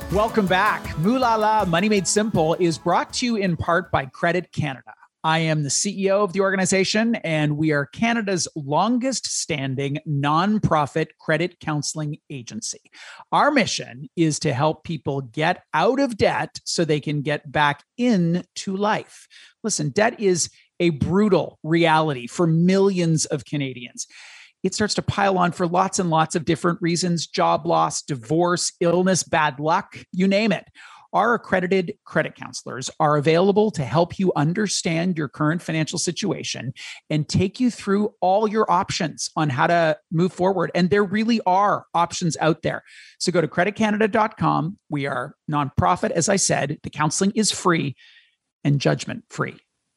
Welcome back. Moolah La Money Made Simple is brought to you in part by Credit Canada. I am the CEO of the organization, and we are Canada's longest standing nonprofit credit counseling agency. Our mission is to help people get out of debt so they can get back into life. Listen, debt is a brutal reality for millions of Canadians. It starts to pile on for lots and lots of different reasons: job loss, divorce, illness, bad luck, you name it. Our accredited credit counselors are available to help you understand your current financial situation and take you through all your options on how to move forward. And there really are options out there. So go to creditcanada.com. We are nonprofit, as I said. The counseling is free and judgment free.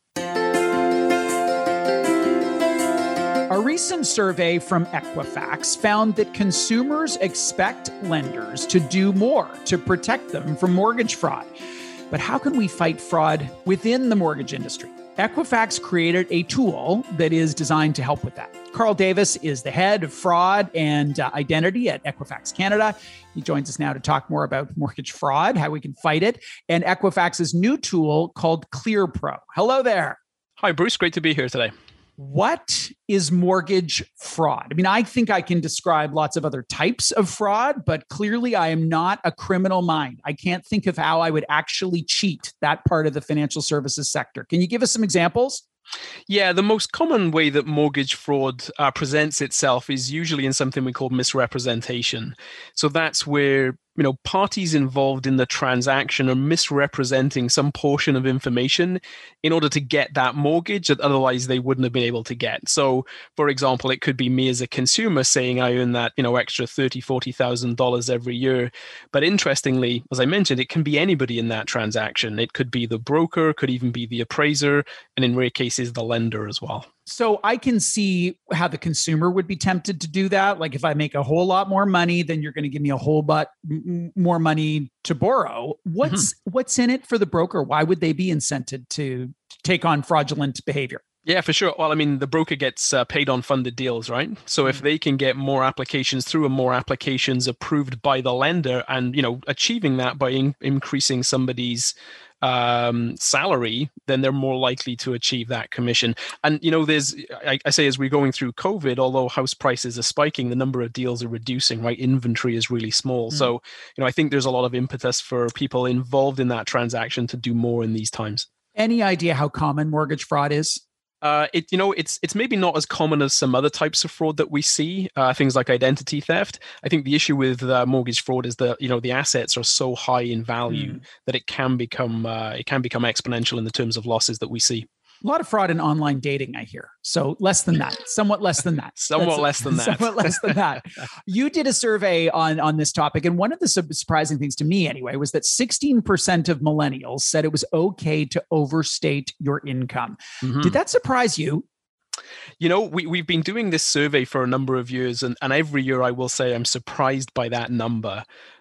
A recent survey from Equifax found that consumers expect lenders to do more to protect them from mortgage fraud. But how can we fight fraud within the mortgage industry? Equifax created a tool that is designed to help with that. Carl Davis is the head of fraud and identity at Equifax Canada. He joins us now to talk more about mortgage fraud, how we can fight it, and Equifax's new tool called ClearPro. Hello there. Hi, Bruce. Great to be here today. What is mortgage fraud? I mean, I think I can describe lots of other types of fraud, but clearly I am not a criminal mind. I can't think of how I would actually cheat that part of the financial services sector. Can you give us some examples? Yeah, the most common way that mortgage fraud presents itself is usually in something we call misrepresentation. So that's where parties involved in the transaction are misrepresenting some portion of information in order to get that mortgage that otherwise they wouldn't have been able to get. So, for example, it could be me as a consumer saying I earn that, extra $30,000, $40,000 every year. But interestingly, as I mentioned, it can be anybody in that transaction. It could be the broker, could even be the appraiser, and in rare cases, the lender as well. So I can see how the consumer would be tempted to do that. Like if I make a whole lot more money, then you're going to give me a whole lot more money to borrow. What's in it for the broker? Why would they be incented to take on fraudulent behavior? Yeah, for sure. Well, I mean, the broker gets paid on funded deals, right? So if they can get more applications through and more applications approved by the lender and, achieving that by increasing somebody's salary, then they're more likely to achieve that commission. And, I say as we're going through COVID, although house prices are spiking, the number of deals are reducing, right? Inventory is really small. So, I think there's a lot of impetus for people involved in that transaction to do more in these times. Any idea how common mortgage fraud is? It's maybe not as common as some other types of fraud that we see, things like identity theft. I think the issue with mortgage fraud is that the assets are so high in value that it can become exponential in the terms of losses that we see. A lot of fraud in online dating, I hear. So less than that, somewhat less than that. Somewhat less than that. You did a survey on this topic. And one of the surprising things to me anyway, was that 16% of millennials said it was okay to overstate your income. Mm-hmm. Did that surprise you? We've been doing this survey for a number of years, and every year I will say I'm surprised by that number.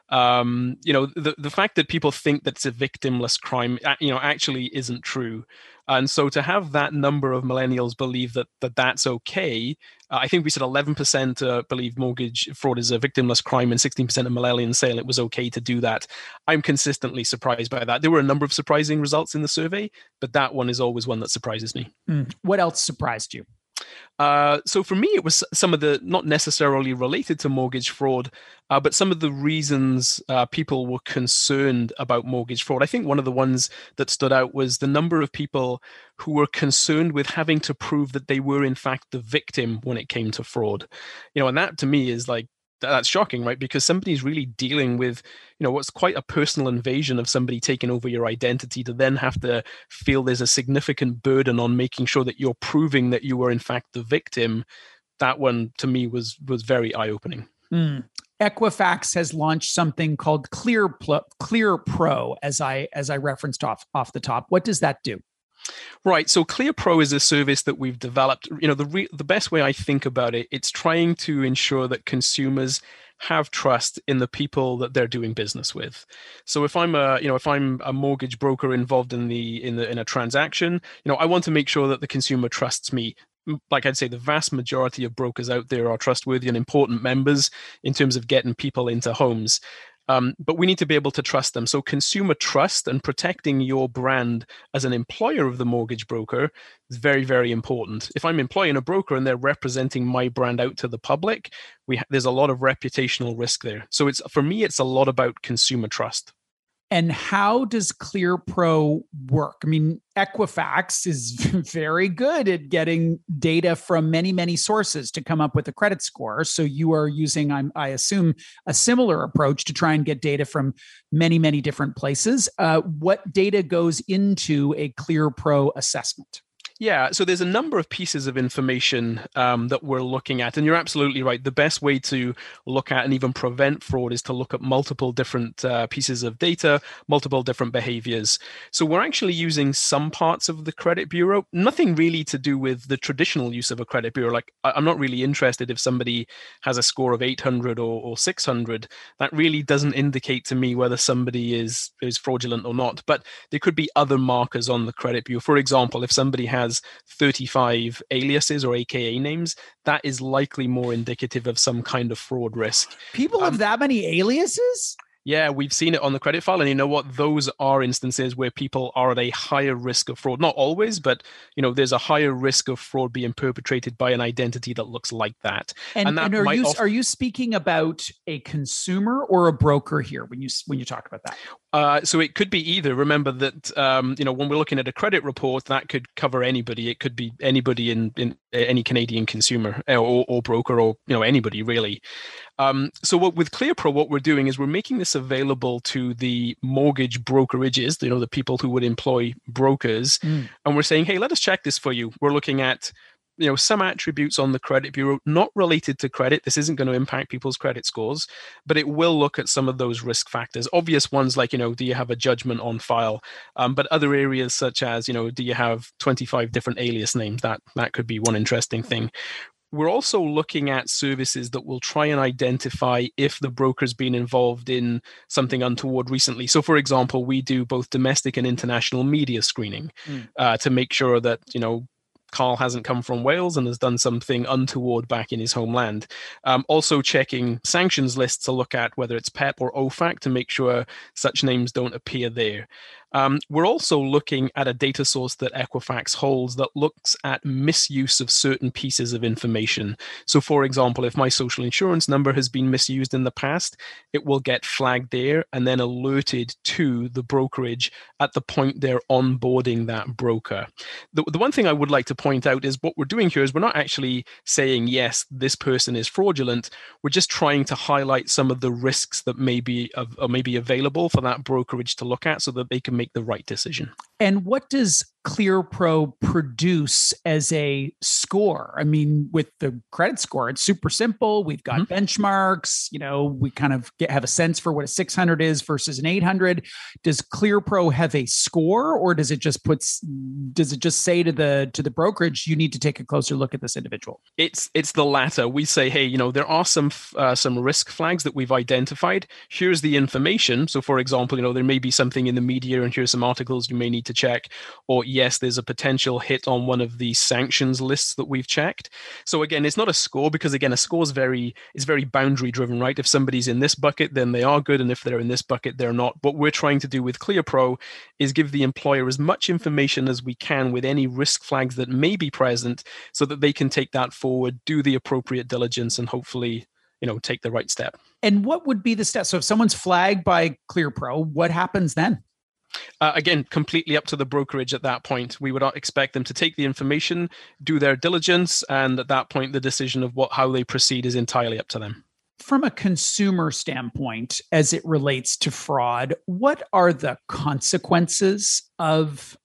The fact that people think that it's a victimless crime, actually isn't true. And so to have that number of millennials believe that that's okay, I think we said 11% believe mortgage fraud is a victimless crime and 16% of millennials saying it was okay to do that. I'm consistently surprised by that. There were a number of surprising results in the survey, but that one is always one that surprises me. What else surprised you? So for me, it was some of the, not necessarily related to mortgage fraud, but some of the reasons people were concerned about mortgage fraud. I think one of the ones that stood out was the number of people who were concerned with having to prove that they were in fact the victim when it came to fraud. And that to me is like, that's shocking, right? Because somebody's really dealing with, what's quite a personal invasion of somebody taking over your identity, to then have to feel there's a significant burden on making sure that you're proving that you were in fact the victim. That one to me was very eye-opening. Equifax has launched something called ClearPro, as I referenced off the top. What does that do? Right. So ClearPro is a service that we've developed. The best way I think about it, it's trying to ensure that consumers have trust in the people that they're doing business with. So if I'm a mortgage broker involved in a transaction, I want to make sure that the consumer trusts me. Like I'd say, the vast majority of brokers out there are trustworthy and important members in terms of getting people into homes. But we need to be able to trust them. So consumer trust and protecting your brand as an employer of the mortgage broker is very, very important. If I'm employing a broker and they're representing my brand out to the public, there's a lot of reputational risk there. So for me, it's a lot about consumer trust. And how does ClearPro work? I mean, Equifax is very good at getting data from many, many sources to come up with a credit score. So you are using, I assume, a similar approach to try and get data from many, many different places. What data goes into a ClearPro assessment? Yeah, so there's a number of pieces of information that we're looking at. And you're absolutely right. The best way to look at and even prevent fraud is to look at multiple different pieces of data, multiple different behaviors. So we're actually using some parts of the credit bureau, nothing really to do with the traditional use of a credit bureau. Like, I'm not really interested if somebody has a score of 800 or 600. That really doesn't indicate to me whether somebody is fraudulent or not. But there could be other markers on the credit bureau. For example, if somebody has 35 aliases or AKA names, that is likely more indicative of some kind of fraud risk. People have that many aliases? Yeah, we've seen it on the credit file. And you know what? Those are instances where people are at a higher risk of fraud. Not always, but there's a higher risk of fraud being perpetrated by an identity that looks like that. And are you speaking about a consumer or a broker here when you talk about that? So it could be either. Remember that when we're looking at a credit report, that could cover anybody. It could be anybody in any Canadian consumer or broker or anybody really. So with ClearPro, what we're doing is we're making this available to the mortgage brokerages, the people who would employ brokers, and we're saying, hey, let us check this for you. We're looking at some attributes on the credit bureau not related to credit. This isn't going to impact people's credit scores, but it will look at some of those risk factors. Obvious ones like, do you have a judgment on file? But other areas such as, do you have 25 different alias names? That could be one interesting thing. We're also looking at services that will try and identify if the broker's been involved in something untoward recently. So, for example, we do both domestic and international media screening to make sure that, Carl hasn't come from Wales and has done something untoward back in his homeland. Also checking sanctions lists to look at whether it's PEP or OFAC to make sure such names don't appear there. We're also looking at a data source that Equifax holds that looks at misuse of certain pieces of information. So, for example, if my social insurance number has been misused in the past, it will get flagged there and then alerted to the brokerage at the point they're onboarding that broker. The one thing I would like to point out is what we're doing here is we're not actually saying, yes, this person is fraudulent. We're just trying to highlight some of the risks that may be available for that brokerage to look at so that they can make the right decision. And what does ClearPro produce as a score? I mean, with the credit score, it's super simple. We've got benchmarks. We kind of have a sense for what a 600 is versus an 800. Does ClearPro have a score, or does it just say to the brokerage, you need to take a closer look at this individual? It's the latter. We say, hey, there are some risk flags that we've identified. Here's the information. So, for example, there may be something in the media, and here's some articles you may need to check. Or yes, there's a potential hit on one of the sanctions lists that we've checked. So again, it's not a score because again, a score is very boundary driven, right? If somebody's in this bucket, then they are good. And if they're in this bucket, they're not. What we're trying to do with ClearPro is give the employer as much information as we can with any risk flags that may be present so that they can take that forward, do the appropriate diligence, and hopefully, take the right step. And what would be the step? So if someone's flagged by ClearPro, what happens then? Again, completely up to the brokerage at that point. We would expect them to take the information, do their diligence, and at that point, the decision of how they proceed is entirely up to them. From a consumer standpoint, as it relates to fraud, what are the consequences of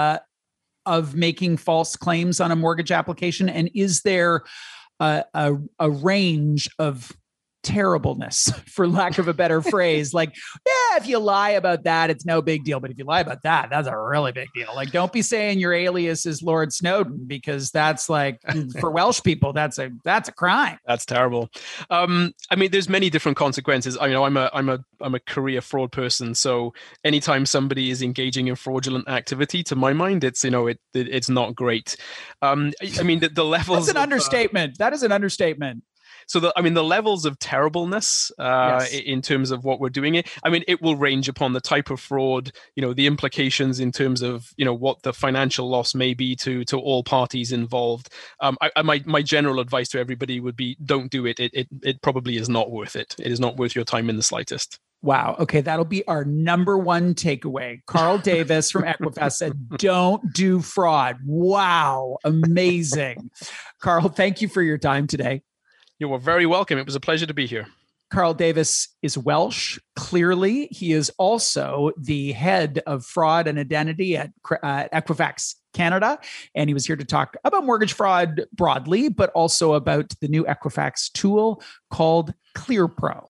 making false claims on a mortgage application? And is there a range of terribleness, for lack of a better phrase? Like, yeah, if you lie about that, it's no big deal. But if you lie about that, that's a really big deal. Like, don't be saying your alias is Lord Snowden, because that's like, for Welsh people, that's a crime. That's terrible. There's many different consequences. I'm a career fraud person, so anytime somebody is engaging in fraudulent activity, to my mind, it's it's not great. The levels. That's an understatement. That is an understatement. So the levels of terribleness Yes. in terms of what we're doing. I mean, it will range upon the type of fraud, the implications in terms of, what the financial loss may be to all parties involved. My general advice to everybody would be, don't do it. It probably is not worth it. It is not worth your time in the slightest. Wow. Okay. That'll be our number one takeaway. Carl Davis from Equifax said, don't do fraud. Wow. Amazing. Carl, thank you for your time today. You were very welcome. It was a pleasure to be here. Carl Davis is Welsh. Clearly, he is also the head of fraud and identity at Equifax Canada. And he was here to talk about mortgage fraud broadly, but also about the new Equifax tool called ClearPro.